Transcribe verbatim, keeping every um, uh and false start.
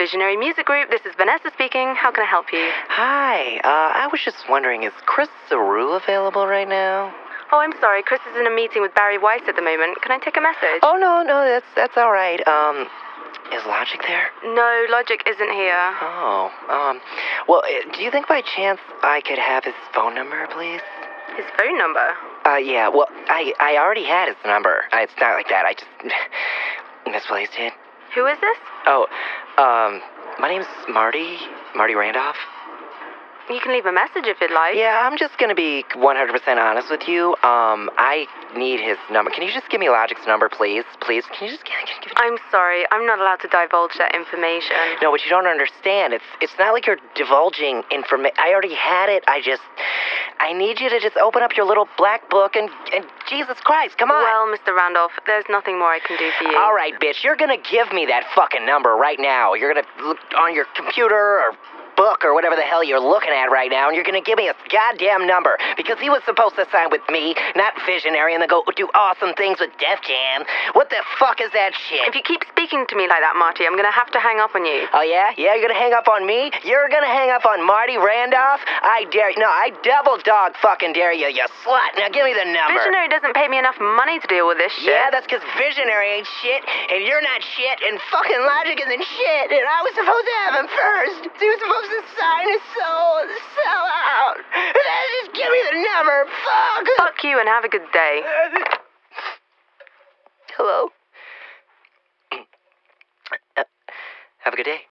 Visionary Music Group. This is Vanessa speaking. How can I help you? Hi, uh, I was just wondering, is Chris Zaru available right now? Oh, I'm sorry. Chris is in a meeting with Barry Weiss at the moment. Can I take a message? Oh, no, no, that's that's all right. Um, is Logic there? No, Logic isn't here. Oh, um, well, uh, do you think by chance I could have his phone number, please? His phone number? Uh, yeah, well, I, I already had his number. Uh, It's not like that. I just misplaced it. Who is this? Oh, um, my name's Marty, Marty Randolph. You can leave a message if you'd like. Yeah, I'm just gonna be one hundred percent honest with you. Um, I need his number. Can you just give me Logic's number, please? Please, can you just give, can you give it? I'm sorry. I'm not allowed to divulge that information. No, what you don't understand, it's it's not like you're divulging information. I already had it. I just, I need you to just open up your little black book and, and Jesus Christ, come on. Well, Mister Randolph, there's nothing more I can do for you. All right, bitch, you're gonna give me that fucking number right now. You're gonna look on your computer or book or whatever the hell you're looking at right now, and you're gonna give me a goddamn number because he was supposed to sign with me, not Visionary, and then go do awesome things with Def Jam. What the fuck is that shit? If you keep speaking to me like that, Marty, I'm gonna have to hang up on you. Oh yeah? Yeah, you're gonna hang up on me? You're gonna hang up on Marty Randolph? I dare you. No, I double dog fucking dare you, you slut. Now give me the number. Visionary doesn't pay me enough money to deal with this shit. Yeah, that's because Visionary ain't shit, and you're not shit, and fucking Logic isn't shit, and I was supposed to have him first. He was supposed to sign his soul and sell out. And then just give me the number. Fuck. Fuck you and have a good day. Hello? Uh, have a good day.